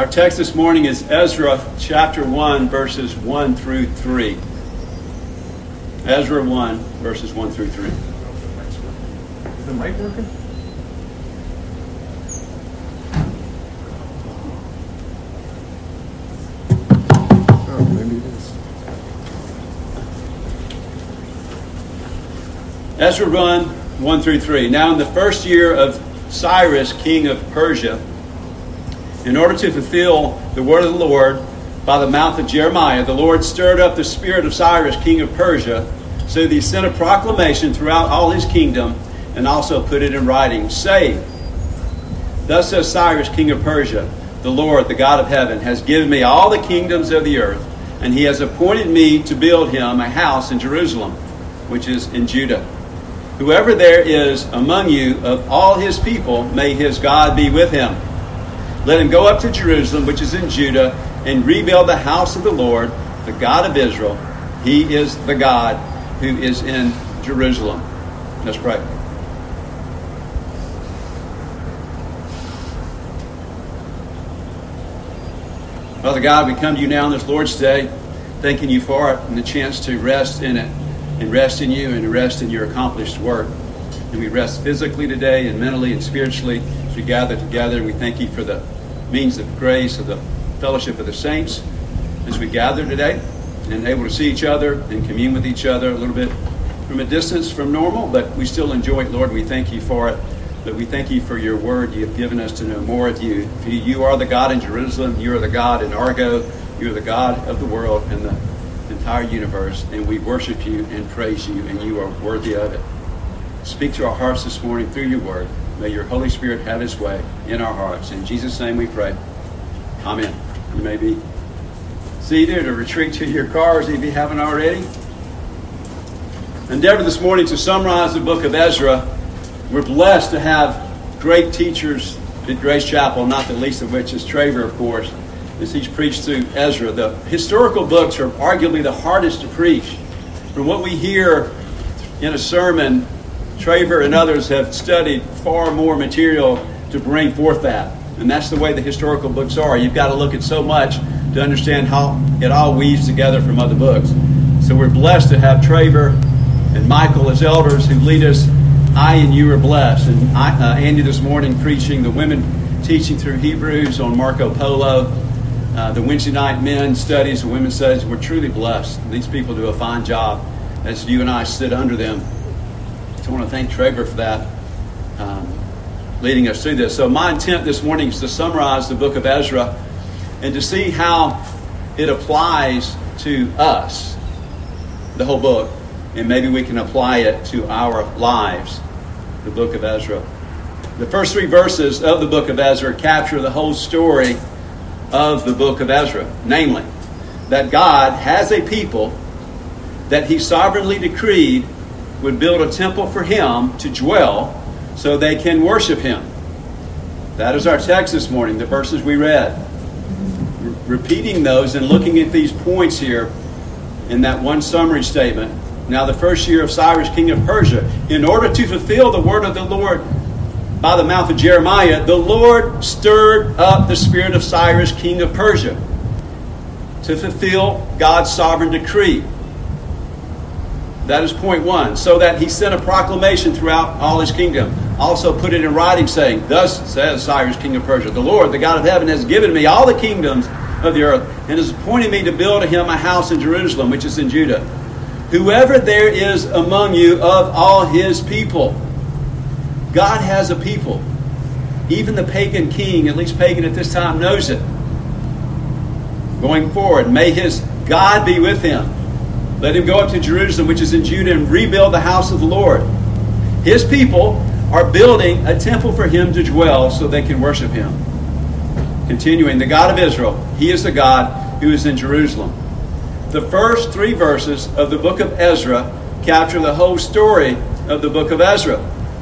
Our text this morning is Ezra chapter 1, verses 1 through 3. Ezra 1, verses 1 through 3. Is the mic working? Oh, maybe it is. Ezra 1 through 3. Now in the first year of Cyrus, king of Persia, in order to fulfill the word of the Lord by the mouth of Jeremiah, the Lord stirred up the spirit of Cyrus, king of Persia, so that he sent a proclamation throughout all his kingdom and also put it in writing, saying, Thus says Cyrus, king of Persia, the Lord, the God of heaven, has given me all the kingdoms of the earth, and he has appointed me to build him a house in Jerusalem, which is in Judah. Whoever there is among you of all his people, may his God be with him. Let him go up to Jerusalem, which is in Judah, and rebuild the house of the Lord, the God of Israel. He is the God who is in Jerusalem. Let's pray. Father God, we come to you now on this Lord's Day, thanking you for it and the chance to rest in it, and rest in you, and to rest in your accomplished work. And we rest physically today and mentally and spiritually as we gather together. We thank you for the means of grace, of the fellowship of the saints as we gather today and able to see each other and commune with each other a little bit from a distance from normal, but we still enjoy it, Lord. We thank you for it. But we thank you for your word you have given us to know more of you. You are the God in Jerusalem. You are the God in Argo. You are the God of the world and the entire universe. And we worship you and praise you, and you are worthy of it. Speak to our hearts this morning through your word. May your Holy Spirit have his way in our hearts. In Jesus' name we pray. Amen. You may be seated or retreat to your cars if you haven't already. Endeavor this morning to summarize the book of Ezra. We're blessed to have great teachers at Grace Chapel, not the least of which is Traver, of course, as he's preached through Ezra. The historical books are arguably the hardest to preach. From what we hear in a sermon, Traver and others have studied far more material to bring forth that. And that's the way the historical books are. You've got to look at so much to understand how it all weaves together from other books. So we're blessed to have Traver and Michael as elders who lead us. I and you are blessed. And Andy this morning preaching, the women teaching through Hebrews on Marco Polo, the Wednesday night men studies and women's studies. We're truly blessed. These people do a fine job as you and I sit under them. So I want to thank Traver for that, leading us through this. So my intent this morning is to summarize the book of Ezra and to see how it applies to us, the whole book, and maybe we can apply it to our lives, the book of Ezra. The first 3 verses of the book of Ezra capture the whole story of the book of Ezra, namely, that God has a people that he sovereignly decreed would build a temple for him to dwell so they can worship him. That is our text this morning, the verses we read. Repeating those and looking at these points here in that one summary statement. Now the first year of Cyrus, king of Persia, in order to fulfill the word of the Lord by the mouth of Jeremiah, the Lord stirred up the spirit of Cyrus, king of Persia, to fulfill God's sovereign decree. That is point 1. So that he sent a proclamation throughout all his kingdom. Also put it in writing, saying, Thus says Cyrus, king of Persia, the Lord, the God of heaven, has given me all the kingdoms of the earth, and has appointed me to build him a house in Jerusalem, which is in Judah. Whoever there is among you of all his people. God has a people. Even the pagan king, at least pagan at this time, knows it. Going forward, may his God be with him. Let him go up to Jerusalem, which is in Judah, and rebuild the house of the Lord. His people are building a temple for him to dwell so they can worship him. Continuing, the God of Israel, he is the God who is in Jerusalem. The first 3 verses of the book of Ezra capture the whole story of the book of Ezra.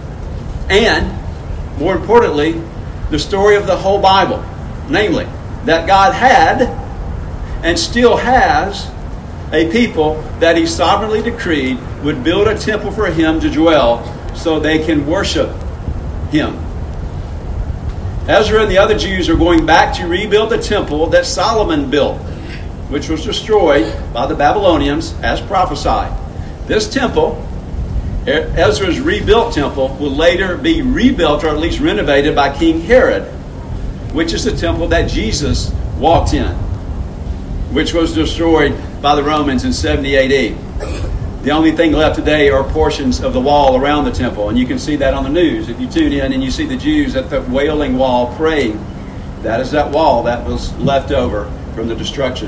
And, more importantly, the story of the whole Bible. Namely, that God had and still has a people that he sovereignly decreed would build a temple for him to dwell so they can worship him. Ezra and the other Jews are going back to rebuild the temple that Solomon built, which was destroyed by the Babylonians as prophesied. This temple, Ezra's rebuilt temple, will later be rebuilt or at least renovated by King Herod, which is the temple that Jesus walked in, which was destroyed by the Romans in 70 AD. The only thing left today are portions of the wall around the temple, and you can see that on the news. If you tune in and you see the Jews at the Wailing Wall praying, that is that wall that was left over from the destruction.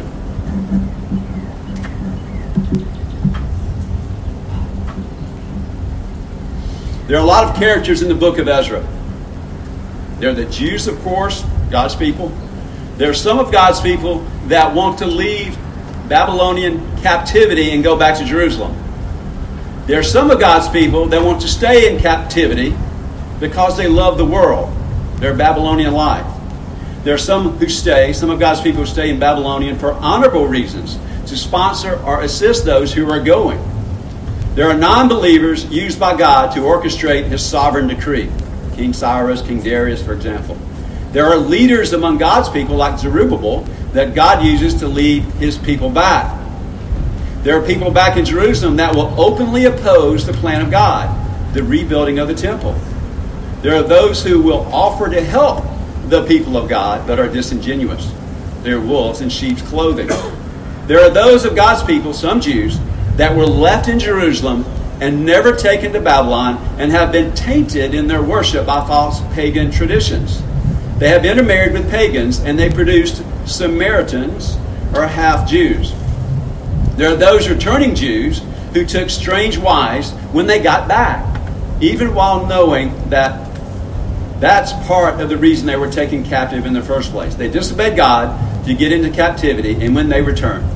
There are a lot of characters in the book of Ezra. There are the Jews, of course, God's people. There are some of God's people that want to leave Babylonian captivity and go back to Jerusalem. There are some of God's people that want to stay in captivity because they love the world, their Babylonian life. There are some of God's people who stay in Babylonian for honorable reasons, to sponsor or assist those who are going. There are non-believers used by God to orchestrate His sovereign decree. King Cyrus, King Darius, for example. There are leaders among God's people like Zerubbabel that God uses to lead His people back. There are people back in Jerusalem that will openly oppose the plan of God, the rebuilding of the temple. There are those who will offer to help the people of God but are disingenuous. They are wolves in sheep's clothing. There are those of God's people, some Jews, that were left in Jerusalem and never taken to Babylon and have been tainted in their worship by false pagan traditions. They have intermarried with pagans and they produced Samaritans or half-Jews. There are those returning Jews who took strange wives when they got back, even while knowing that that's part of the reason they were taken captive in the first place. They disobeyed God to get into captivity, and when they returned,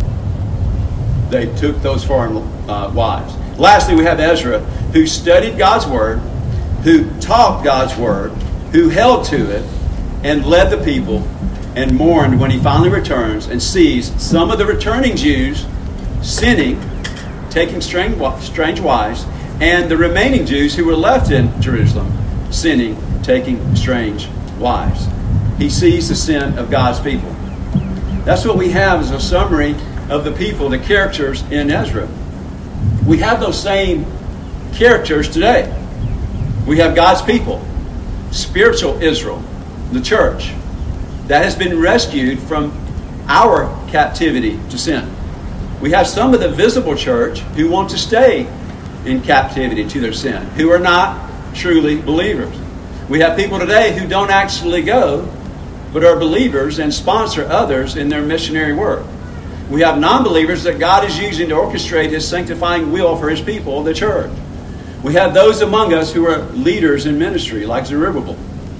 they took those foreign wives. Lastly, we have Ezra, who studied God's Word, who taught God's Word, who held to it, and led the people, and mourned when he finally returns and sees some of the returning Jews sinning, taking strange wives, and the remaining Jews who were left in Jerusalem sinning, taking strange wives. He sees the sin of God's people. That's what we have as a summary of the people, the characters in Ezra. We have those same characters today. We have God's people, spiritual Israel, the church, that has been rescued from our captivity to sin. We have some of the visible church who want to stay in captivity to their sin, who are not truly believers. We have people today who don't actually go, but are believers and sponsor others in their missionary work. We have non-believers that God is using to orchestrate His sanctifying will for His people, the church. We have those among us who are leaders in ministry, like Zerubbabel.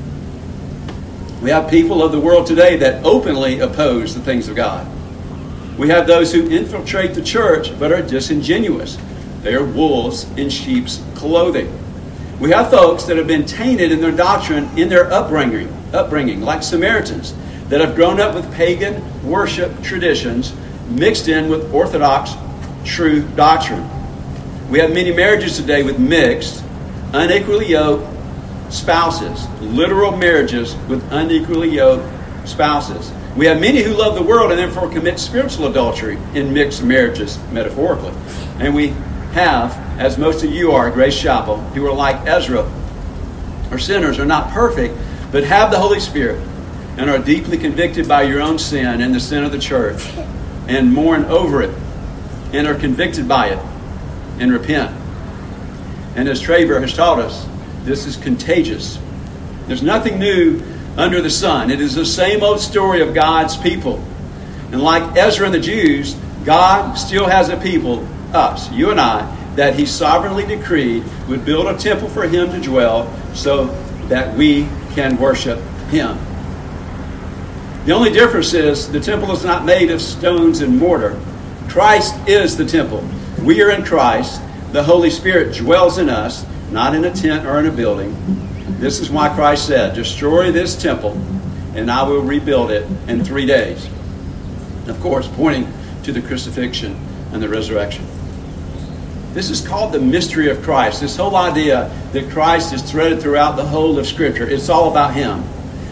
We have people of the world today that openly oppose the things of God. We have those who infiltrate the church but are disingenuous. They are wolves in sheep's clothing. We have folks that have been tainted in their doctrine, in their upbringing, like Samaritans, that have grown up with pagan worship traditions mixed in with Orthodox true doctrine. We have many marriages today with mixed, unequally yoked spouses, literal marriages with unequally yoked spouses. We have many who love the world and therefore commit spiritual adultery in mixed marriages, metaphorically. And we have, as most of you are at Grace Chapel, who are like Ezra, are sinners, are not perfect, but have the Holy Spirit and are deeply convicted by your own sin and the sin of the church and mourn over it and are convicted by it and repent. And as Traver has taught us, this is contagious. There's nothing new under the sun. It is the same old story of God's people. And like Ezra and the Jews, God still has a people, us, you and I, that He sovereignly decreed would build a temple for Him to dwell so that we can worship Him. The only difference is the temple is not made of stones and mortar. Christ is the temple. We are in Christ. The Holy Spirit dwells in us, not in a tent or in a building. This is why Christ said, "Destroy this temple, and I will rebuild it in 3 days." Of course, pointing to the crucifixion and the resurrection. This is called the mystery of Christ. This whole idea that Christ is threaded throughout the whole of Scripture. It's all about Him.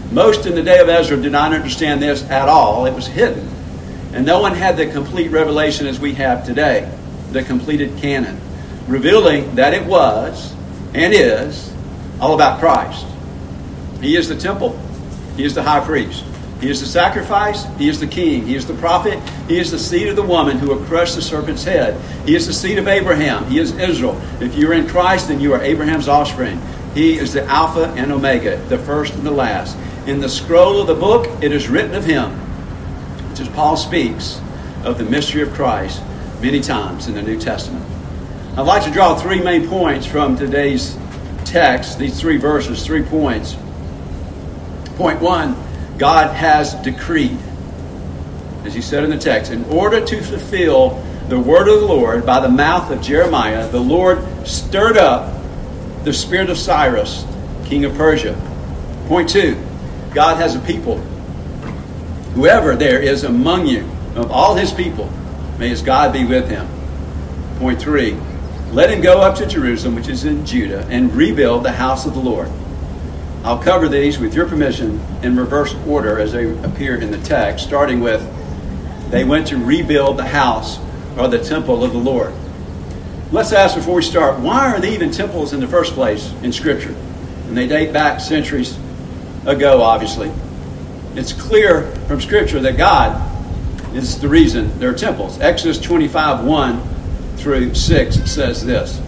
Most in the day of Ezra did not understand this at all. It was hidden. And no one had the complete revelation as we have today, the completed canon, revealing that it was and is all about Christ. He is the temple. He is the high priest. He is the sacrifice. He is the king. He is the prophet. He is the seed of the woman who will crush the serpent's head. He is the seed of Abraham. He is Israel. If you are in Christ, then you are Abraham's offspring. He is the Alpha and Omega, the first and the last. In the scroll of the book, it is written of him, which is Paul speaks of the mystery of Christ many times in the New Testament. I'd like to draw 3 main points from today's text, these 3 verses, 3 points. Point 1, God has decreed, as he said in the text, in order to fulfill the word of the Lord by the mouth of Jeremiah, the Lord stirred up the spirit of Cyrus, king of Persia. Point 2, God has a people. Whoever there is among you, of all his people, may his God be with him. Point 3, let him go up to Jerusalem, which is in Judah, and rebuild the house of the Lord. I'll cover these, with your permission, in reverse order as they appear in the text, starting with, they went to rebuild the house or the temple of the Lord. Let's ask before we start, why are there even temples in the first place in Scripture? And they date back centuries ago, obviously. It's clear from Scripture that God is the reason there are temples. Exodus 25:1 through 6 says this.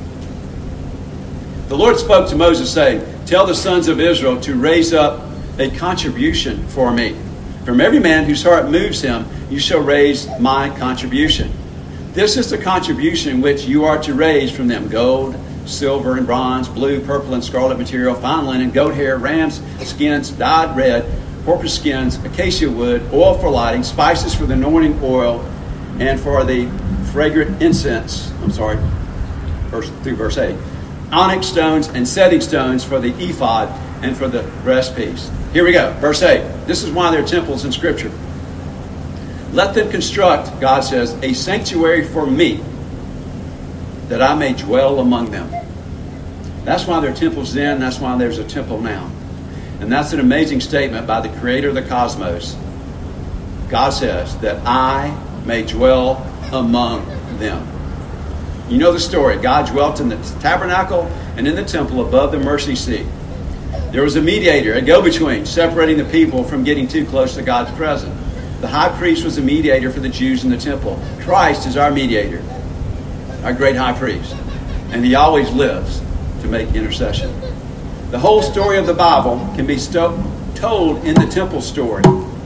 The Lord spoke to Moses, saying, tell the sons of Israel to raise up a contribution for me. From every man whose heart moves him, you shall raise my contribution. This is the contribution which you are to raise from them: gold, silver and bronze, blue, purple, and scarlet material, fine linen, goat hair, rams' skins dyed red, porpoise skins, acacia wood, oil for lighting, spices for the anointing oil, and for the fragrant incense. Verse 8. Onyx stones and setting stones for the ephod and for the breastpiece. Here we go. Verse 8. This is why there are temples in Scripture. Let them construct, God says, a sanctuary for me, that I may dwell among them. That's why there are temples then. That's why there's a temple now. And that's an amazing statement by the creator of the cosmos. God says that I may dwell among them. You know the story. God dwelt in the tabernacle and in the temple above the mercy seat. There was a mediator, a go-between, separating the people from getting too close to God's presence. The high priest was a mediator for the Jews in the temple. Christ is our mediator, our great high priest. And he always lives to make intercession. The whole story of the Bible can be told in the temple story.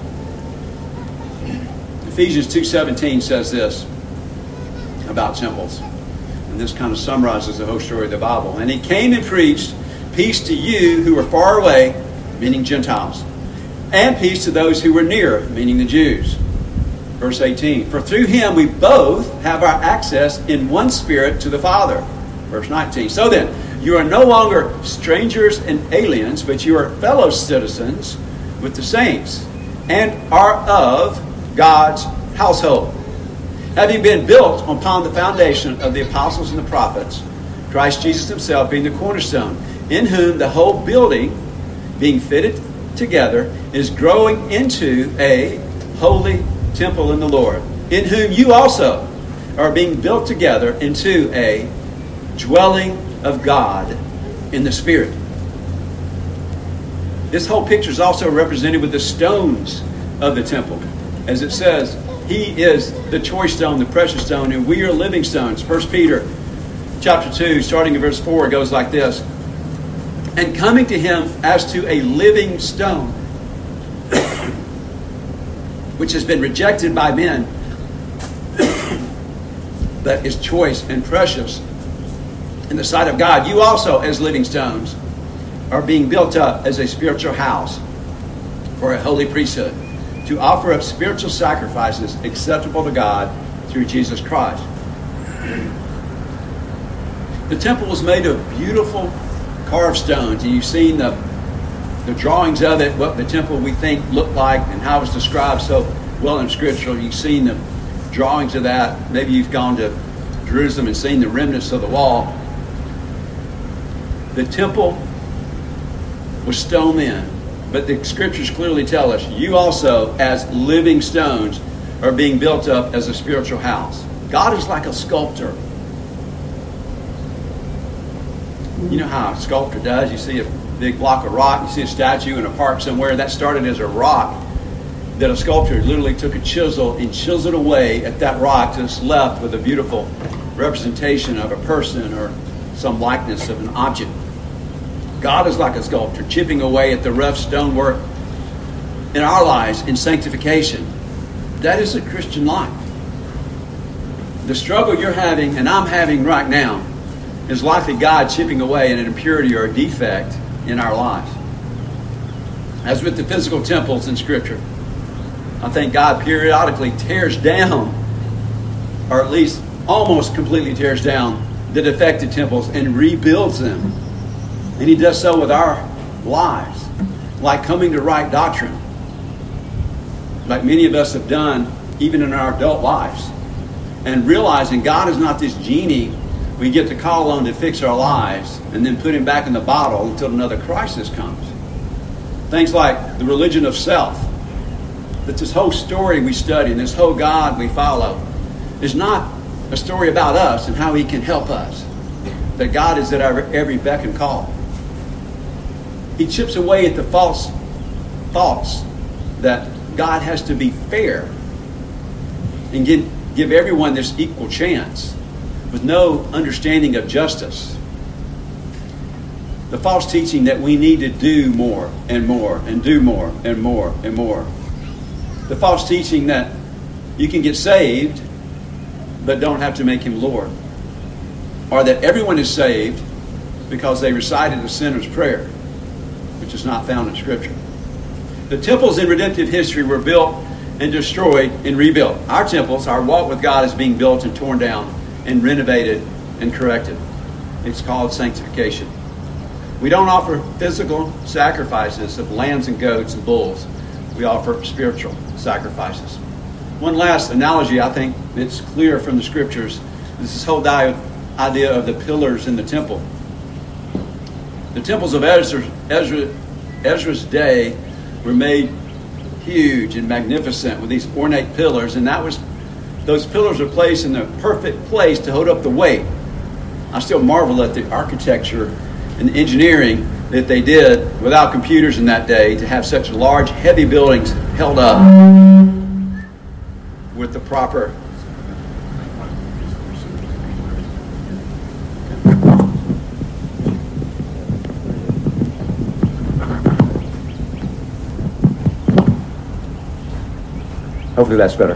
Ephesians 2:17 says this about temples. And this kind of summarizes the whole story of the Bible. And he came and preached peace to you who were far away, meaning Gentiles, and peace to those who were near, meaning the Jews. Verse 18, for through him we both have our access in one spirit to the Father. Verse 19, so then, you are no longer strangers and aliens, but you are fellow citizens with the saints and are of God's household, having been built upon the foundation of the apostles and the prophets, Christ Jesus himself being the cornerstone, in whom the whole building, being fitted together, is growing into a holy temple in the Lord, in whom you also are being built together into a dwelling of God in the Spirit. This whole picture is also represented with the stones of the temple. As it says, he is the choice stone, the precious stone, and we are living stones. 1 Peter chapter 2, starting in verse 4, it goes like this. And coming to him as to a living stone, which has been rejected by men, but is choice and precious in the sight of God, you also, as living stones, are being built up as a spiritual house for a holy priesthood, to offer up spiritual sacrifices acceptable to God through Jesus Christ. The temple was made of beautiful carved stones, and you've seen the drawings of it, what the temple we think looked like and how it was described so well in Scripture. You've seen the drawings of that. Maybe you've gone to Jerusalem and seen the remnants of the wall. The temple was stone then, But the scriptures clearly tell us, you also, as living stones, are being built up as a spiritual house. God is like a sculptor. You know how a sculptor does. You see a big block of rock, you see a statue in a park somewhere. That started as a rock that a sculptor literally took a chisel and chiseled away at that rock till it's left with a beautiful representation of a person or some likeness of an object. God is like a sculptor, chipping away at the rough stonework in our lives in sanctification. That is the Christian life. The struggle you're having and I'm having right now is likely God chipping away at an impurity or a defect in our lives. As with the physical temples in Scripture, I think God periodically tears down, or at least almost completely tears down, the defective temples and rebuilds them. And He does so with our lives, like coming to right doctrine, like many of us have done even in our adult lives, and realizing God is not this genie we get to call on to fix our lives and then put Him back in the bottle until another crisis comes. Things like the religion of self, that this whole story we study and this whole God we follow is not a story about us and how He can help us. That God is at our every beck and call. He chips away at the false thoughts that God has to be fair and give everyone this equal chance with no understanding of justice. The false teaching that we need to do more and more and do more and more and more. The false teaching that you can get saved but don't have to make Him Lord. Or that everyone is saved because they recited the sinner's prayer, which is not found in Scripture. The temples in redemptive history were built and destroyed and rebuilt. Our temples, our walk with God, is being built and torn down and renovated and corrected. It's called sanctification. We don't offer physical sacrifices of lambs and goats and bulls. We offer spiritual sacrifices. One last analogy I think that's clear from the Scriptures is this whole idea of the pillars in the temple. The temples of Ezra's day were made huge and magnificent with these ornate pillars, and those pillars were placed in the perfect place to hold up the weight. I still marvel at the architecture and the engineering that they did without computers in that day to have such large, heavy buildings held up with the proper. Hopefully that's better.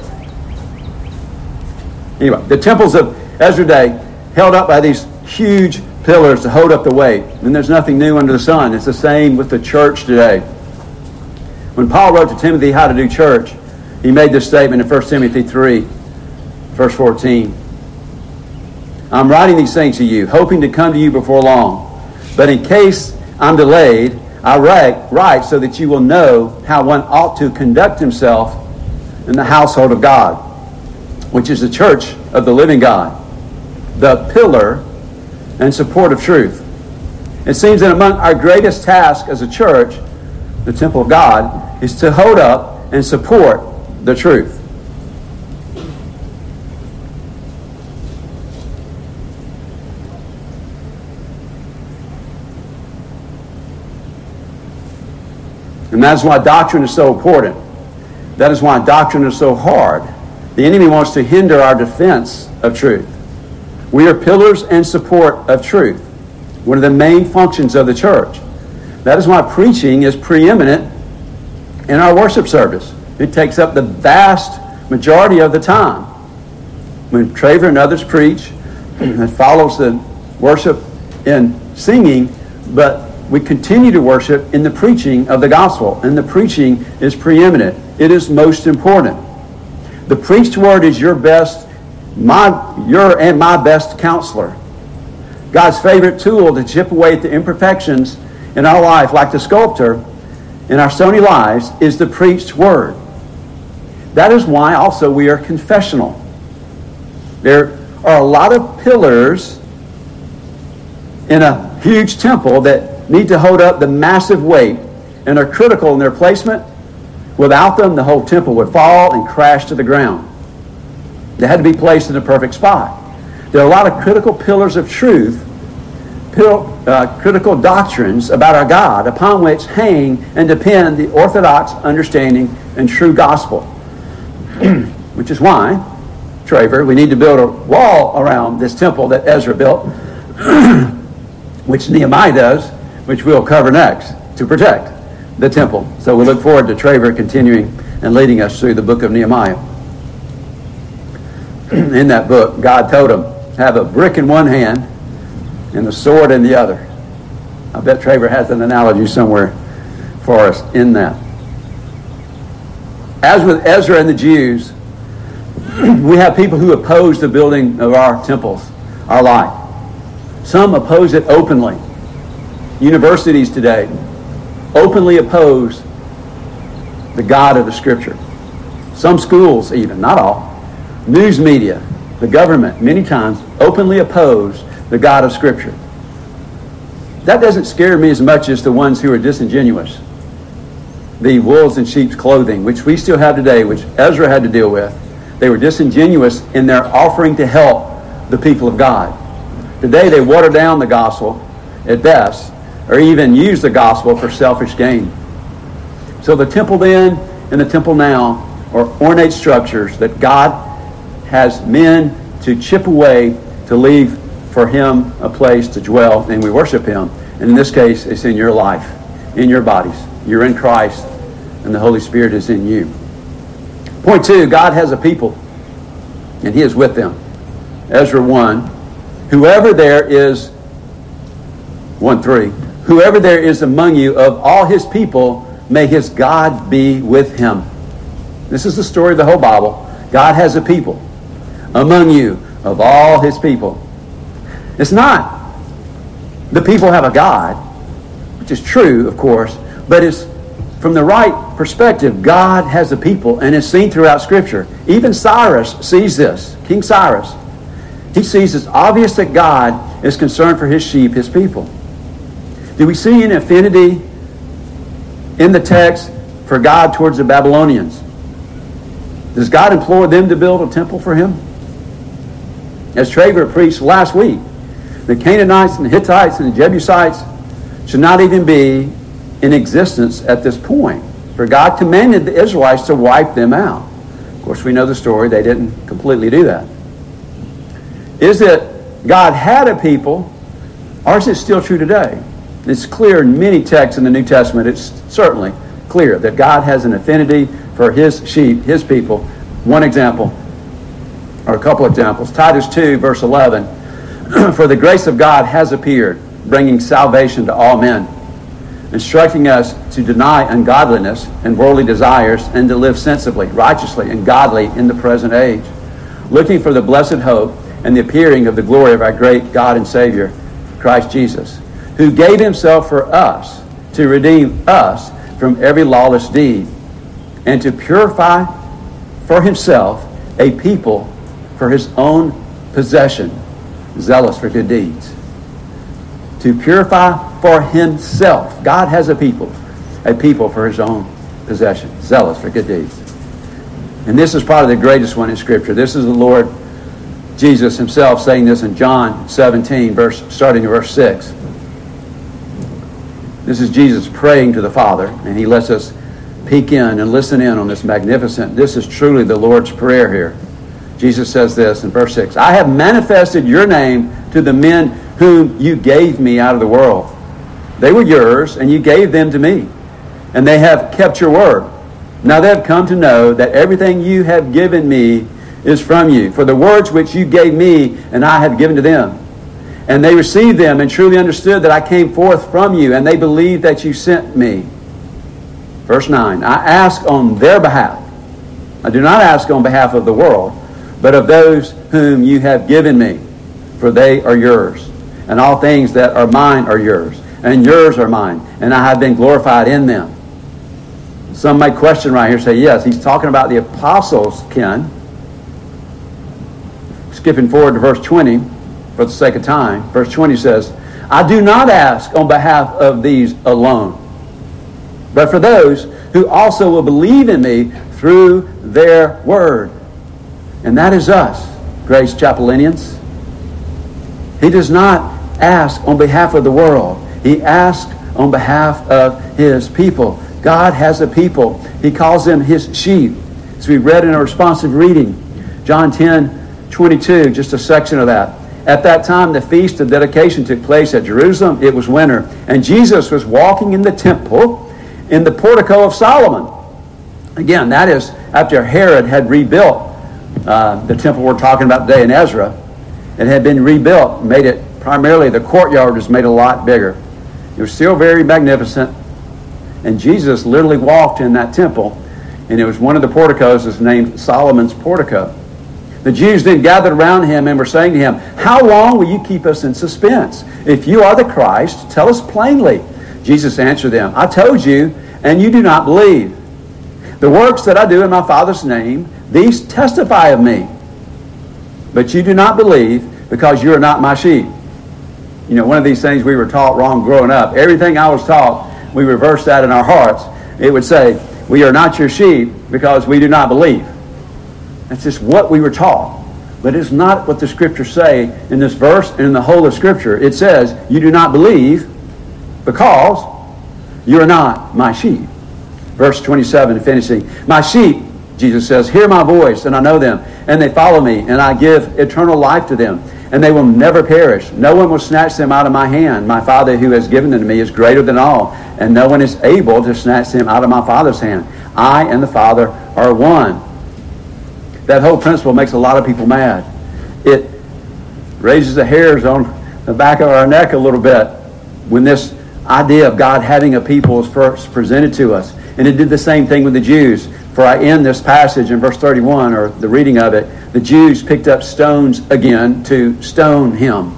Anyway, the temples of Ezra day held up by these huge pillars to hold up the weight. And there's nothing new under the sun. It's the same with the church today. When Paul wrote to Timothy how to do church, he made this statement in 1 Timothy 3, verse 14. I'm writing these things to you, hoping to come to you before long. But in case I'm delayed, I write so that you will know how one ought to conduct himself in the household of God, which is the church of the living God, the pillar and support of truth. It seems that among our greatest tasks as a church, the temple of God, is to hold up and support the truth. And that's why doctrine is so important. That is why doctrine is so hard. The enemy wants to hinder our defense of truth. We are pillars and support of truth, one of the main functions of the church. That is why preaching is preeminent in our worship service. It takes up the vast majority of the time. When Traver and others preach, it follows the worship in singing, but we continue to worship in the preaching of the gospel, and the preaching is preeminent. It is most important. The preached word is your and my best counselor. God's favorite tool to chip away at the imperfections in our life, like the sculptor in our stony lives, is the preached word. That is why also we are confessional. There are a lot of pillars in a huge temple that need to hold up the massive weight and are critical in their placement. Without them, the whole temple would fall and crash to the ground. They had to be placed in the perfect spot. There are a lot of critical pillars of truth, critical doctrines about our God upon which hang and depend the orthodox understanding and true gospel. Which is why, Traver, we need to build a wall around this temple that Ezra built, which Nehemiah does, which we'll cover next, to protect the temple. So we look forward to Traver continuing and leading us through the book of Nehemiah. In that book, God told him, have a brick in one hand and a sword in the other. I bet Traver has an analogy somewhere for us in that. As with Ezra and the Jews, we have people who oppose the building of our temples, our life. Some oppose it openly. Universities today openly oppose the God of the Scripture. Some schools even, not all. News media, the government, many times openly oppose the God of Scripture. That doesn't scare me as much as the ones who are disingenuous. The wolves in sheep's clothing, which we still have today, which Ezra had to deal with. They were disingenuous in their offering to help the people of God. Today they water down the gospel at best, or even use the gospel for selfish gain. So the temple then and the temple now are ornate structures that God has men to chip away to leave for Him a place to dwell, and we worship Him. And in this case, it's in your life, in your bodies. You're in Christ, and the Holy Spirit is in you. Point 2, God has a people, and He is with them. Ezra 1, whoever there is, 1:3, whoever there is among you of all His people, may His God be with him. This is the story of the whole Bible. God has a people among you of all His people. It's not the people have a God, which is true, of course, but it's from the right perspective. God has a people, and it's seen throughout Scripture. Even Cyrus sees this. King Cyrus, he sees it's obvious that God is concerned for His sheep, His people. Do we see an affinity in the text for God towards the Babylonians? Does God implore them to build a temple for Him? As Traver preached last week, the Canaanites and the Hittites and the Jebusites should not even be in existence at this point. For God commanded the Israelites to wipe them out. Of course, we know the story. They didn't completely do that. Is it God had a people, or is it still true today? It's clear in many texts in the New Testament. It's certainly clear that God has an affinity for His sheep, His people. One example, or a couple examples. Titus 2, verse 11. For the grace of God has appeared, bringing salvation to all men, instructing us to deny ungodliness and worldly desires and to live sensibly, righteously, and godly in the present age, looking for the blessed hope and the appearing of the glory of our great God and Savior, Christ Jesus, who gave Himself for us to redeem us from every lawless deed and to purify for Himself a people for His own possession, zealous for good deeds. To purify for Himself. God has a people for His own possession, zealous for good deeds. And this is probably the greatest one in Scripture. This is the Lord Jesus Himself saying this in John 17, starting in verse 6. This is Jesus praying to the Father, and He lets us peek in and listen in on this magnificent. This is truly the Lord's Prayer here. Jesus says this in verse 6. I have manifested your name to the men whom you gave me out of the world. They were yours, and you gave them to me. And they have kept your word. Now they have come to know that everything you have given me is from you. For the words which you gave me, and I have given to them. And they received them and truly understood that I came forth from you, and they believed that you sent me. Verse 9. I ask on their behalf. I do not ask on behalf of the world, but of those whom you have given me, for they are yours. And all things that are mine are yours, and yours are mine, and I have been glorified in them. Some might question right here, say, yes, he's talking about the apostles, Ken. Skipping forward to verse 20, for the sake of time. Verse 20 says, I do not ask on behalf of these alone. but for those who also will believe in me through their word. And that is us, Grace Chapelinians. He does not ask on behalf of the world. He asks on behalf of his people. God has a people. He calls them his sheep. As we read in a responsive reading, John 10:22, just a section of that. At that time, the feast of dedication took place at Jerusalem. It was winter, and Jesus was walking in the temple in the portico of Solomon. Again, that is after Herod had rebuilt the temple we're talking about today in Ezra. It had been rebuilt, made it primarily, the courtyard was made a lot bigger. It was still very magnificent, and Jesus literally walked in that temple, and it was one of the porticos is named Solomon's portico. The Jews then gathered around him and were saying to him, "How long will you keep us in suspense? If you are the Christ, tell us plainly." Jesus answered them, "I told you, and you do not believe. The works that I do in my Father's name, these testify of me. But you do not believe because you are not my sheep." You know, one of these things we were taught wrong growing up. Everything I was taught, we reversed that in our hearts. It would say, "We are not your sheep because we do not believe." That's just what we were taught. But it's not what the Scriptures say in this verse and in the whole of Scripture. It says, "You do not believe because you are not my sheep." Verse 27, finishing. "My sheep," Jesus says, "hear my voice, and I know them, and they follow me, and I give eternal life to them, and they will never perish. No one will snatch them out of my hand. My Father who has given them to me is greater than all, and no one is able to snatch them out of my Father's hand. I and the Father are one." That whole principle makes a lot of people mad. It raises the hairs on the back of our neck a little bit when this idea of God having a people is first presented to us. And it did the same thing with the Jews. For I end this passage in verse 31, or the reading of it, the Jews picked up stones again to stone him.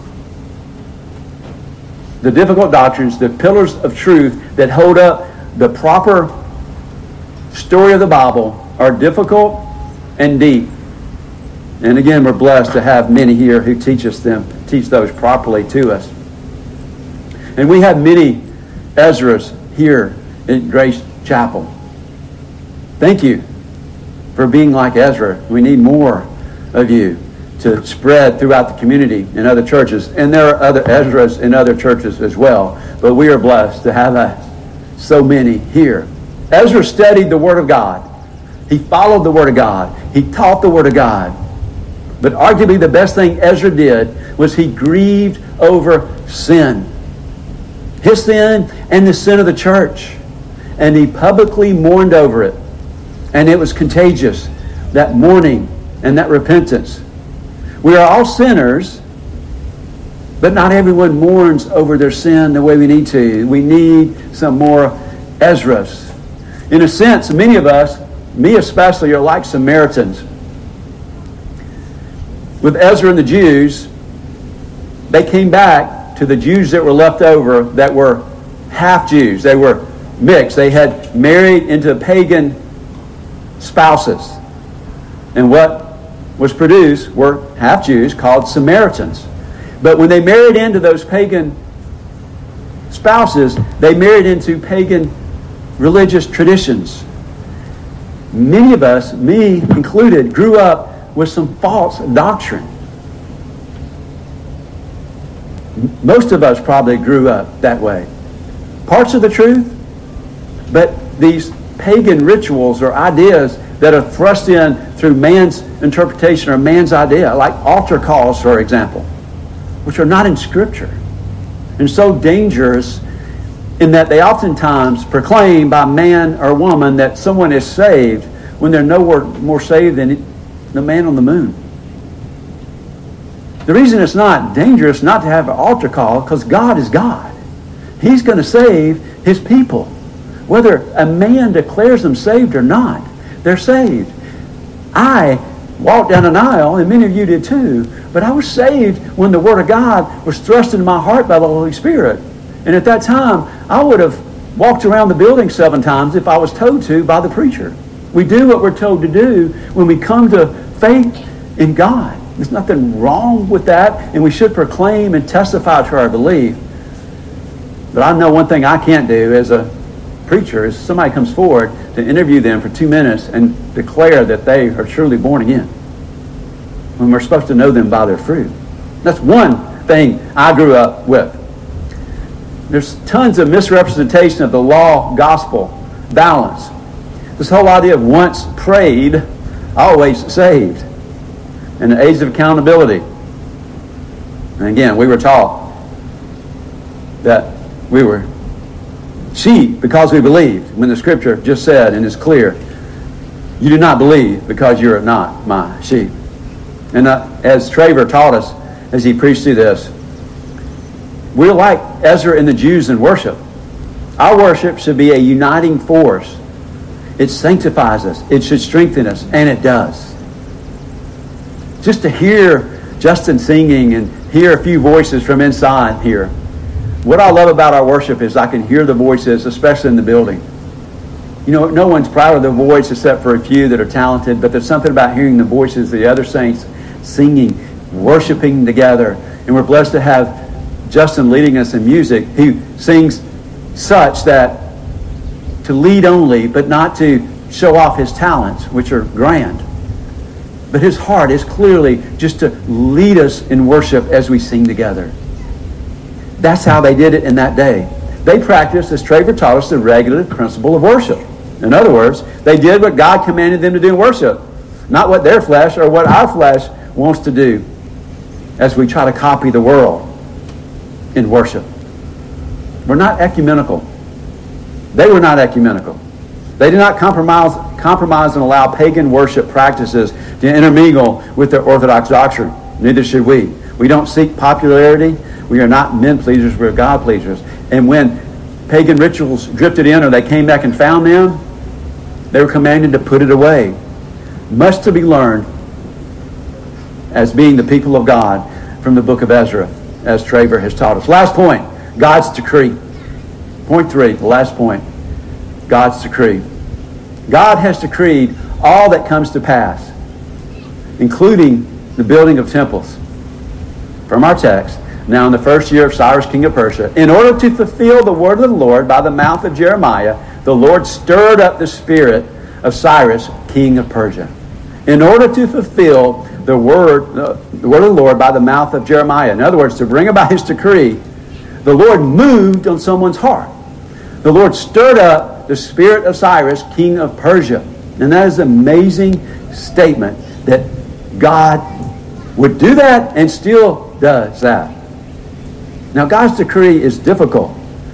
The difficult doctrines, the pillars of truth that hold up the proper story of the Bible are difficult and deep. And again, we're blessed to have many here who teach those properly to us. And we have many Ezras here at Grace Chapel. Thank you for being like Ezra. We need more of you to spread throughout the community and other churches. And there are other Ezras in other churches as well. But we are blessed to have so many here. Ezra studied the Word of God. He followed the Word of God. He taught the Word of God. But arguably the best thing Ezra did was he grieved over sin. His sin and the sin of the church. And he publicly mourned over it. And it was contagious, that mourning and that repentance. We are all sinners, but not everyone mourns over their sin the way we need to. We need some more Ezras. In a sense, many of us, me especially, are like Samaritans. With Ezra and the Jews, they came back to the Jews that were left over that were half Jews. They were mixed. They had married into pagan spouses. And what was produced were half Jews called Samaritans. But when they married into those pagan spouses, they married into pagan religious traditions. Many of us, me included, grew up with some false doctrine. Most of us probably grew up that way. Parts of the truth, but these pagan rituals or ideas that are thrust in through man's interpretation or man's idea, like altar calls, for example, which are not in Scripture, and so dangerous in that they oftentimes proclaim by man or woman that someone is saved when they're nowhere more saved than the man on the moon. The reason it's not dangerous not to have an altar call, because God is God. He's going to save His people. Whether a man declares them saved or not, they're saved. I walked down an aisle, and many of you did too, but I was saved when the Word of God was thrust into my heart by the Holy Spirit. And at that time, I would have walked around the building 7 times if I was told to by the preacher. We do what we're told to do when we come to faith in God. There's nothing wrong with that, and we should proclaim and testify to our belief. But I know one thing I can't do as a preacher is somebody comes forward to interview them for 2 minutes and declare that they are truly born again, when we're supposed to know them by their fruit. That's one thing I grew up with. There's tons of misrepresentation of the law-gospel balance. This whole idea of once prayed, always saved. And the age of accountability. And again, we were taught that we were sheep because we believed, when the scripture just said and is clear, you do not believe because you're not my sheep. And as Traver taught us as he preached through this, we're like Ezra and the Jews in worship. Our worship should be a uniting force. It sanctifies us. It should strengthen us. And it does. Just to hear Justin singing and hear a few voices from inside here. What I love about our worship is I can hear the voices, especially in the building. You know, no one's proud of their voice except for a few that are talented, but there's something about hearing the voices of the other saints singing, worshiping together. And we're blessed to have Justin leading us in music. He sings such that to lead only, but not to show off his talents, which are grand. But his heart is clearly just to lead us in worship as we sing together. That's how they did it in that day. They practiced, as Traver taught us, the regulative principle of worship. In other words, they did what God commanded them to do in worship, not what their flesh or what our flesh wants to do as we try to copy the world in worship. We're not ecumenical. They were not ecumenical. They did not compromise and allow pagan worship practices to intermingle with their orthodox doctrine. Neither should we. We don't seek popularity. We are not men pleasers, we're God pleasers. And when pagan rituals drifted in or they came back and found them, they were commanded to put it away. Much to be learned as being the people of God from the book of Ezra, as Traver has taught us. Last point, God's decree. Point 3, the last point, God's decree. God has decreed all that comes to pass, including the building of temples. From our text, now in the first year of Cyrus, king of Persia, in order to fulfill the word of the Lord by the mouth of Jeremiah, the Lord stirred up the spirit of Cyrus, king of Persia. In order to fulfill the word of the Lord by the mouth of Jeremiah. In other words, to bring about his decree, the Lord moved on someone's heart. The Lord stirred up the spirit of Cyrus, king of Persia. And that is an amazing statement that God would do that and still does that. Now, God's decree is difficult.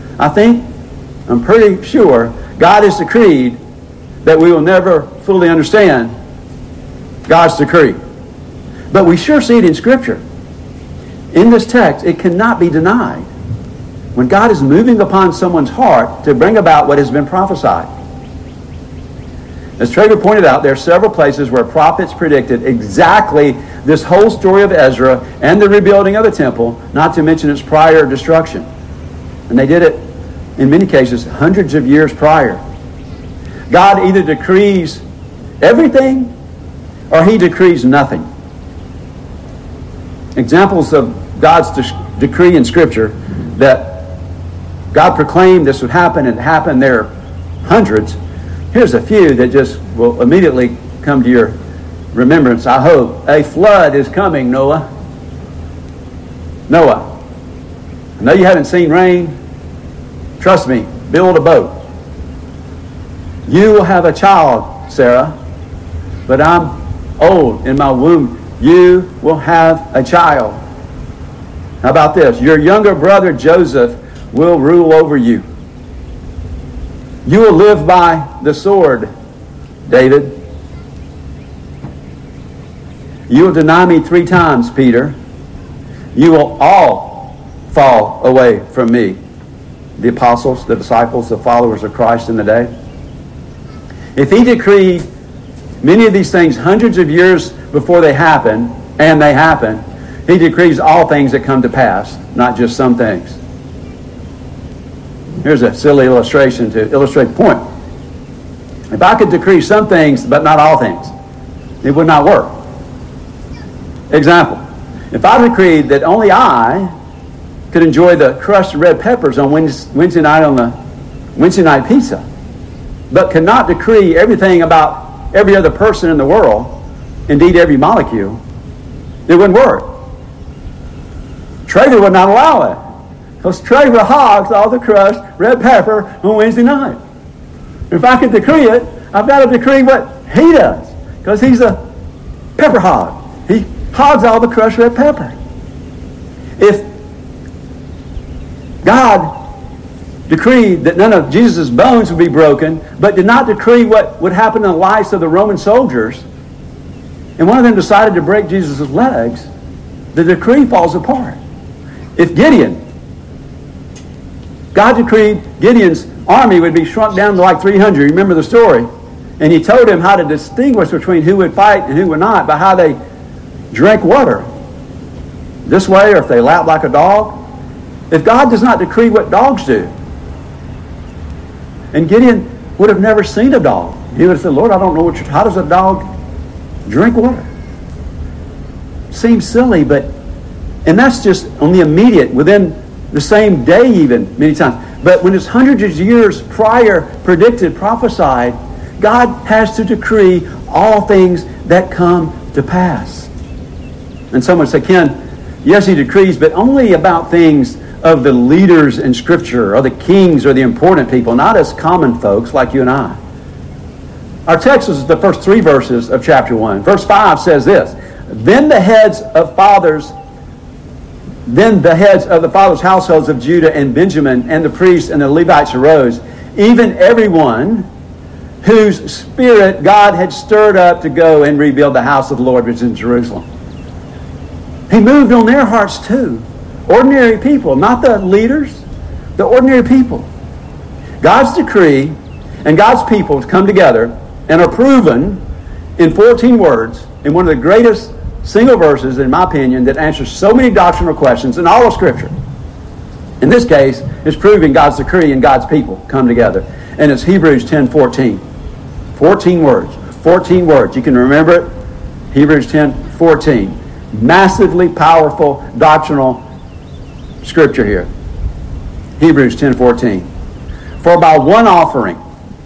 I'm pretty sure God has decreed that we will never fully understand God's decree. But we sure see it in Scripture. In this text, it cannot be denied. When God is moving upon someone's heart to bring about what has been prophesied. As Traver pointed out, there are several places where prophets predicted exactly this whole story of Ezra and the rebuilding of the temple, not to mention its prior destruction. And they did it, in many cases, hundreds of years prior. God either decrees everything or he decrees nothing. Examples of God's decree in Scripture that God proclaimed this would happen and happened, there are hundreds. Here's a few that just will immediately come to your remembrance, I hope. A flood is coming, Noah. Noah, I know you haven't seen rain. Trust me, build a boat. You will have a child, Sarah, but I'm old in my womb. You will have a child. How about this? Your younger brother Joseph will rule over you. You will live by the sword, David. You will deny me 3 times, Peter. You will all fall away from me. The apostles, the disciples, the followers of Christ in the day. If he decreed many of these things hundreds of years before they happen, and they happen, he decrees all things that come to pass, not just some things. Here's a silly illustration to illustrate the point. If I could decree some things, but not all things, it would not work. Example, if I decreed that only I could enjoy the crushed red peppers on Wednesday night on the Wednesday night pizza, but cannot decree everything about every other person in the world, indeed every molecule, it wouldn't work. Traver would not allow it, because Traver hogs all the crushed red pepper on Wednesday night. If I can decree it, I've got to decree what he does, because he's a pepper hog. He hogs all the crushed red pepper. If God decreed that none of Jesus' bones would be broken, but did not decree what would happen in the lives of the Roman soldiers, and one of them decided to break Jesus' legs, the decree falls apart. If God decreed Gideon's army would be shrunk down to like 300. Remember the story? And he told him how to distinguish between who would fight and who would not by how they drank water. This way, or if they lap like a dog. If God does not decree what dogs do, and Gideon would have never seen a dog. He would have said, Lord, I don't know how does a dog drink water? Seems silly, and that's just on the immediate, within the same day even, many times. But when it's hundreds of years prior, predicted, prophesied, God has to decree all things that come to pass. And someone say, Ken, yes, he decrees, but only about things of the leaders in Scripture, or the kings, or the important people, not as common folks like you and I. Our text is the first 3 verses of chapter 1. Verse 5 says this, Then the heads of the fathers' households of Judah and Benjamin, and the priests and the Levites arose, even everyone whose spirit God had stirred up to go and rebuild the house of the Lord which is in Jerusalem. He moved on their hearts too. Ordinary people, not the leaders, the ordinary people. God's decree and God's people come together and are proven in 14 words in one of the greatest single verses, in my opinion, that answers so many doctrinal questions in all of Scripture. In this case, it's proving God's decree and God's people come together. And it's Hebrews 10:14. 14 words. 14 words. You can remember it. Hebrews 10:14. Massively powerful doctrinal Scripture here. Hebrews 10:14. For by one offering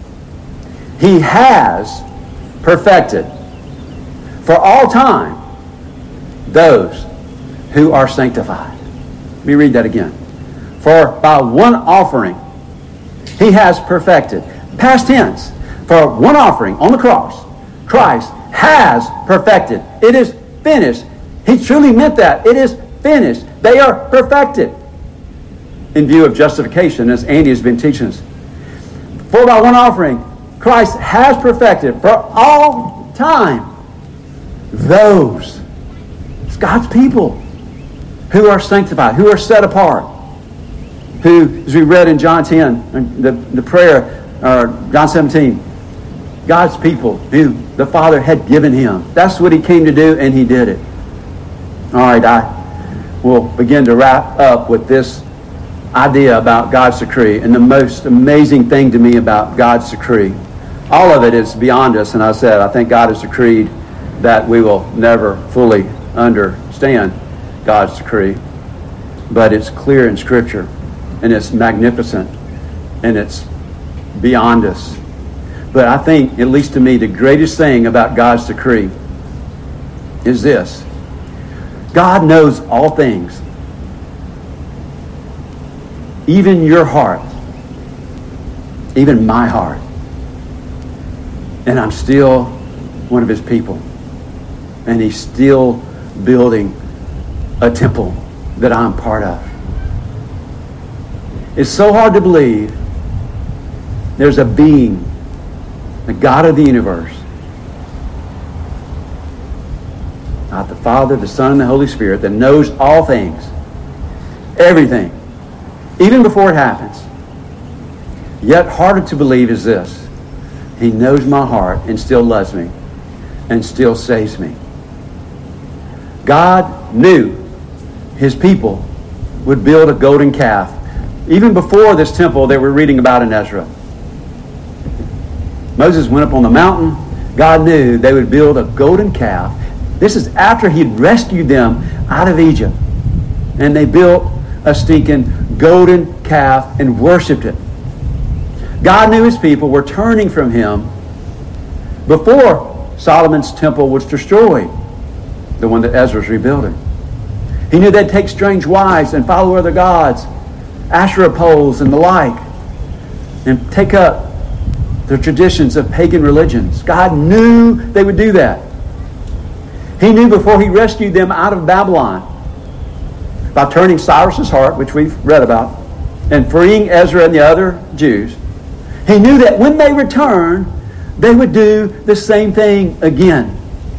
he has perfected for all time those who are sanctified. Let me read that again. For by one offering he has perfected. Past tense. For one offering on the cross, Christ has perfected. It is finished. He truly meant that. It is finished. They are perfected. In view of justification, as Andy has been teaching us. For by one offering, Christ has perfected for all time those, it's God's people, who are sanctified, who are set apart, who, as we read in John 10, the prayer, or John 17, God's people who the Father had given him. That's what he came to do, and he did it. All right, I will begin to wrap up with this idea about God's decree, and the most amazing thing to me about God's decree. All of it is beyond us, and I said, I think God has decreed that we will never fully understand God's decree. But it's clear in Scripture, and it's magnificent, and it's beyond us. But I think, at least to me, the greatest thing about God's decree is this. God knows all things. Even your heart. Even my heart. And I'm still one of his people. And he's still building a temple that I'm part of. It's so hard to believe there's a being, the God of the universe, not the Father, the Son, and the Holy Spirit, that knows all things, everything, even before it happens. Yet harder to believe is this. He knows my heart and still loves me and still saves me. God knew his people would build a golden calf even before this temple that we're reading about in Ezra. Moses went up on the mountain. God knew they would build a golden calf. This is after he'd rescued them out of Egypt. And they built a stinking golden calf and worshipped it. God knew his people were turning from him before Solomon's temple was destroyed, the one that Ezra's rebuilding. He knew they'd take strange wives and follow other gods, Asherah poles and the like, and take up the traditions of pagan religions. God knew they would do that. He knew before he rescued them out of Babylon by turning Cyrus's heart, which we've read about, and freeing Ezra and the other Jews. He knew that when they returned, they would do the same thing again.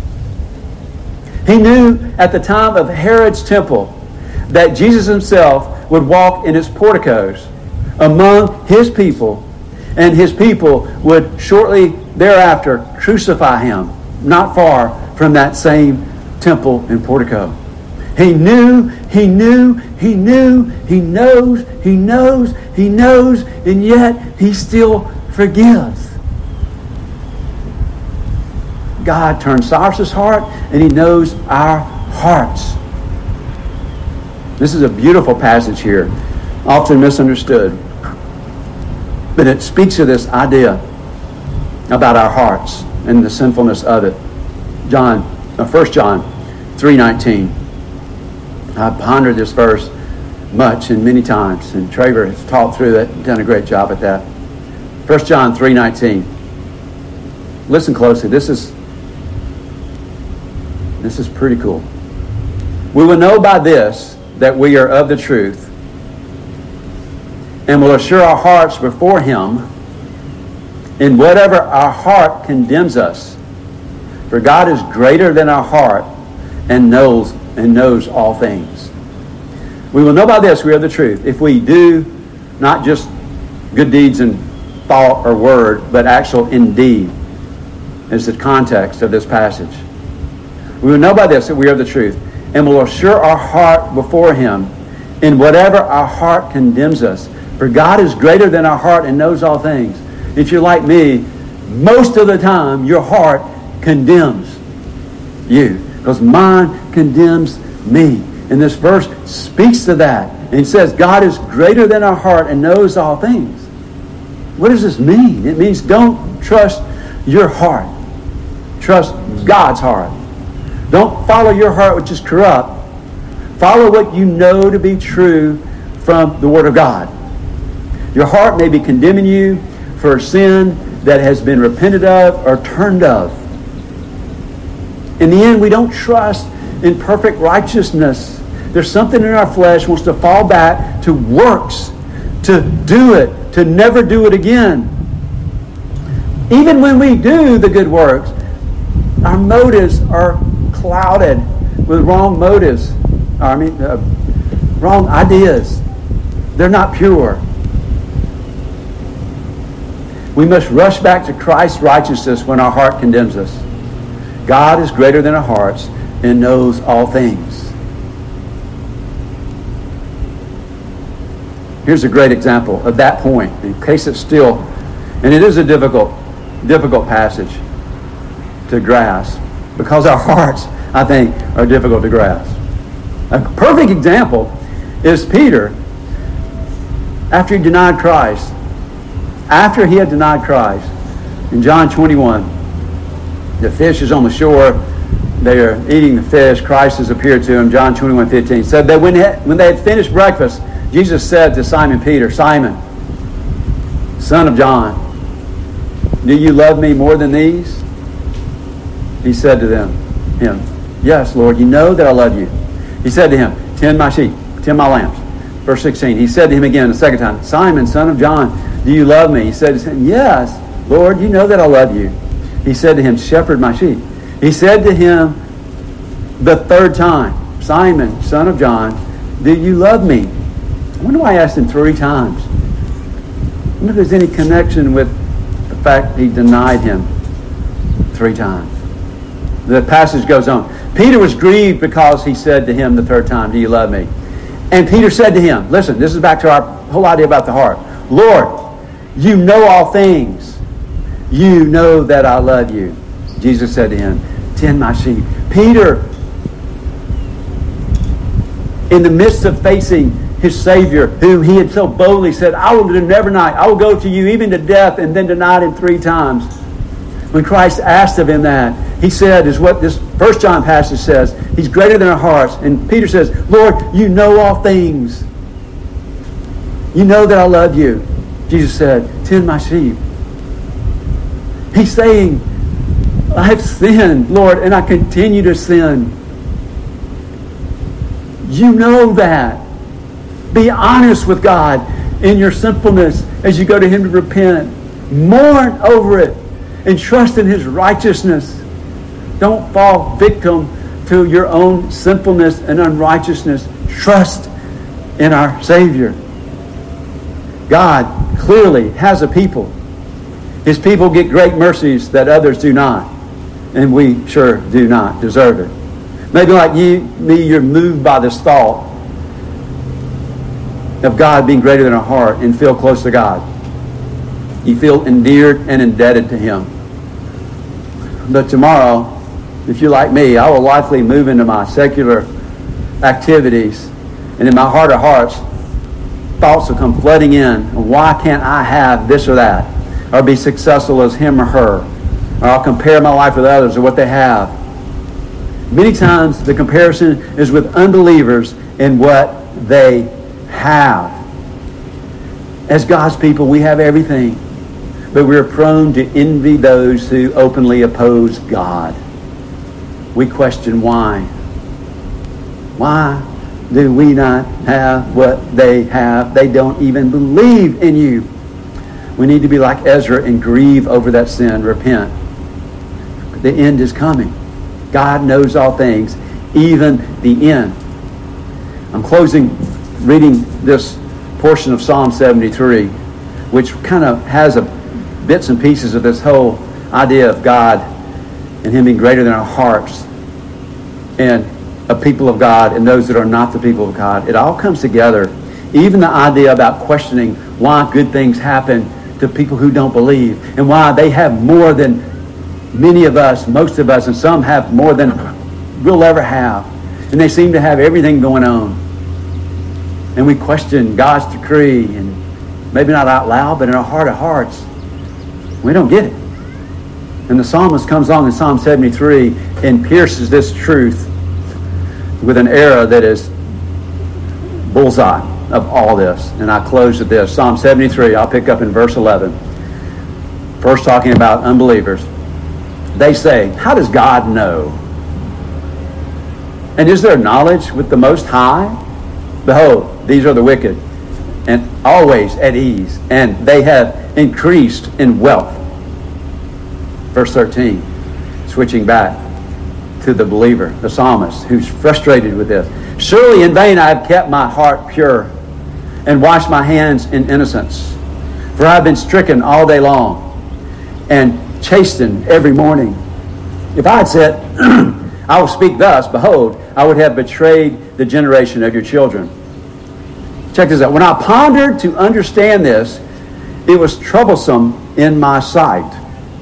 He knew at the time of Herod's temple that Jesus himself would walk in its porticos among his people, and his people would shortly thereafter crucify him not far from that same temple and portico. He knew, he knows, and yet he still forgives. God turns Cyrus's heart, and he knows our hearts. This is a beautiful passage here, often misunderstood. But it speaks of this idea about our hearts and the sinfulness of it. 1 John 3:19. I've pondered this verse much and many times, and Traver has taught through that, done a great job at that. 1 John 3:19. Listen closely. This is pretty cool. We will know by this that we are of the truth, and will assure our hearts before him in whatever our heart condemns us. For God is greater than our heart and knows all things. We will know by this we are the truth if we do not just good deeds in thought or word, but actual in deed is the context of this passage. We will know by this that we are the truth, and will assure our heart before him in whatever our heart condemns us. For God is greater than our heart and knows all things. If you're like me, most of the time your heart condemns you, because mine condemns me. And this verse speaks to that. And it says God is greater than our heart and knows all things. What does this mean? It means don't trust your heart. Trust God's heart. Don't follow your heart, which is corrupt. Follow what you know to be true from the Word of God. Your heart may be condemning you for a sin that has been repented of or turned of. In the end, we don't trust in perfect righteousness. There's something in our flesh wants to fall back to works, to do it, to never do it again. Even when we do the good works, our motives are clouded with wrong motives. Wrong ideas. They're not pure. We must rush back to Christ's righteousness when our heart condemns us. God is greater than our hearts and knows all things. Here's a great example of that point, in case it's still, and it is a difficult passage to grasp, because our hearts, I think, are difficult to grasp. A perfect example is Peter after he denied Christ. After he had denied Christ, in John 21, the fish is on the shore. They are eating the fish. Christ has appeared to him. John 21:15 said that when they had finished breakfast, Jesus said to Simon Peter, "Simon, son of John, do you love me more than these?" He said to him, "Yes, Lord, you know that I love you." He said to him, "Tend my sheep, tend my lambs." Verse 16, he said to him again the second time, "Simon, son of John, do you love me?" He said to him, "Yes, Lord, you know that I love you." He said to him, "Shepherd my sheep." He said to him the third time, "Simon, son of John, do you love me?" I wonder why I asked him 3 times. I wonder if there's any connection with the fact he denied him 3 times. The passage goes on. Peter was grieved because he said to him the third time, "Do you love me?" And Peter said to him, listen, this is back to our whole idea about the heart. "Lord, you know all things. You know that I love you." Jesus said to him, "Tend my sheep." Peter, in the midst of facing his Savior, who he had so boldly said, I will never deny, I will go to you even to death, and then denied him 3 times. When Christ asked of him that, he said, is what this 1 John passage says, he's greater than our hearts. And Peter says, Lord, you know all things. You know that I love you. Jesus said, tend my sheep. He's saying, I have sinned, Lord, and I continue to sin. You know that. Be honest with God in your sinfulness as you go to him to repent. Mourn over it and trust in his righteousness. Don't fall victim to your own sinfulness and unrighteousness. Trust in our Savior. God clearly has a people. His people get great mercies that others do not. And we sure do not deserve it. Maybe like you're moved by this thought of God being greater than our heart and feel close to God. You feel endeared and indebted to him. But tomorrow, if you're like me, I will likely move into my secular activities, and in my heart of hearts, thoughts will come flooding in. Why can't I have this or that? Or be successful as him or her? Or I'll compare my life with others or what they have. Many times the comparison is with unbelievers in what they have. As God's people, we have everything. But we're prone to envy those who openly oppose God. We question why. Why do we not have what they have? They don't even believe in you. We need to be like Ezra and grieve over that sin, repent. The end is coming. God knows all things, even the end. I'm closing reading this portion of Psalm 73, which kind of has bits and pieces of this whole idea of God and him being greater than our hearts and a people of God and those that are not the people of God. It all comes together. Even the idea about questioning why good things happen to people who don't believe and why they have more than many of us, most of us, and some have more than we'll ever have. And they seem to have everything going on. And we question God's decree, and maybe not out loud, but in our heart of hearts, we don't get it. And the psalmist comes along in Psalm 73 and pierces this truth with an arrow that is bullseye of all this. And I close with this. Psalm 73, I'll pick up in verse 11. First talking about unbelievers. They say, how does God know? And is there knowledge with the Most High? Behold, these are the wicked, and always at ease, and they have increased in wealth. Verse 13, switching back to the believer, the psalmist, who's frustrated with this. Surely in vain I have kept my heart pure and washed my hands in innocence. For I have been stricken all day long and chastened every morning. If I had said, I will speak thus, behold, I would have betrayed the generation of your children. Check this out. When I pondered to understand this, it was troublesome in my sight.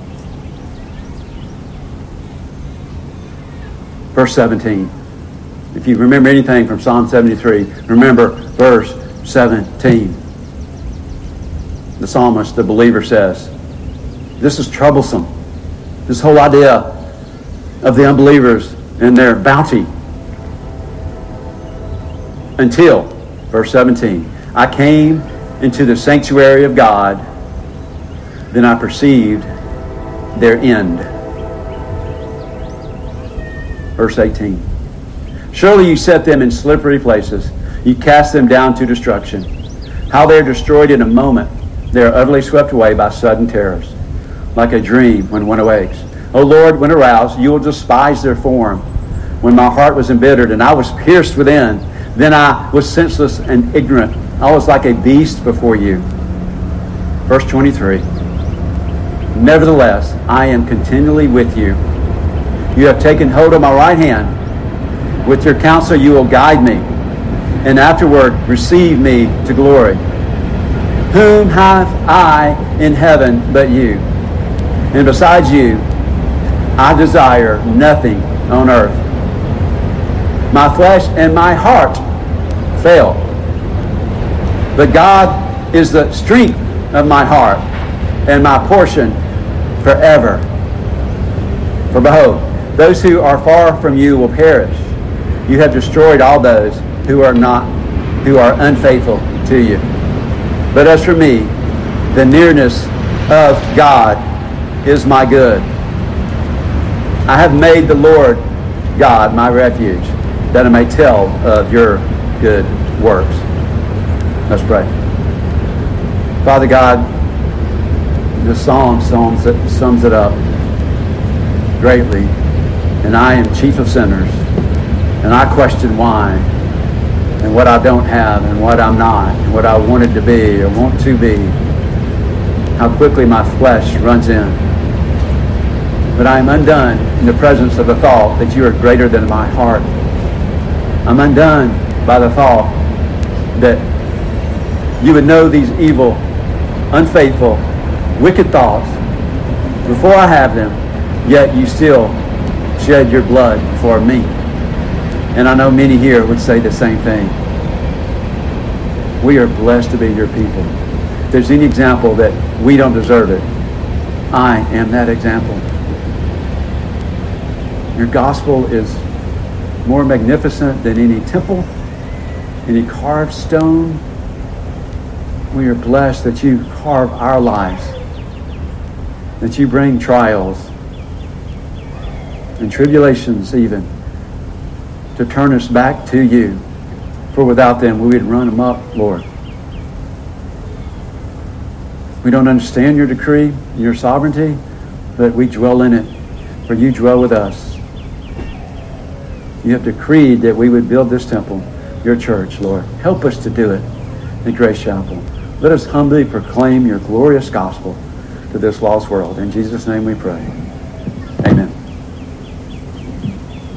Verse 17. If you remember anything from Psalm 73, remember verse 17. The psalmist, the believer, says, this is troublesome. This whole idea of the unbelievers and their bounty. Until, verse 17, I came into the sanctuary of God, then I perceived their end. Verse 18. Surely you set them in slippery places. You cast them down to destruction. How they are destroyed in a moment. They are utterly swept away by sudden terrors, like a dream when one awakes. O Lord, when aroused, you will despise their form. When my heart was embittered and I was pierced within, then I was senseless and ignorant. I was like a beast before you. Verse 23. Nevertheless, I am continually with you. You have taken hold of my right hand. With your counsel you will guide me, and afterward receive me to glory. Whom have I in heaven but you? And besides you, I desire nothing on earth. My flesh and my heart fail, But God is the strength of my heart and my portion forever. For behold, those who are far from you will perish. You have destroyed all those who are unfaithful to you. But as for me, the nearness of God is my good. I have made the Lord God my refuge, that I may tell of your good works. Let's pray. Father God, this psalm sums it up greatly. And I am chief of sinners. And I question why, and what I don't have, and what I'm not, and what I wanted to be or want to be. How quickly my flesh runs in. But I am undone in the presence of the thought that you are greater than my heart. I'm undone by the thought that you would know these evil, unfaithful, wicked thoughts before I have them, yet you still shed your blood for me. And I know many here would say the same thing. We are blessed to be your people. If there's any example that we don't deserve it, I am that example. Your gospel is more magnificent than any temple, any carved stone. We are blessed that you carve our lives, that you bring trials and tribulations even to turn us back to you. For without them, we would run amok, Lord. We don't understand your decree, your sovereignty, but we dwell in it, for you dwell with us. You have decreed that we would build this temple, your church, Lord. Help us to do it at Grace Chapel. Let us humbly proclaim your glorious gospel to this lost world. In Jesus' name we pray.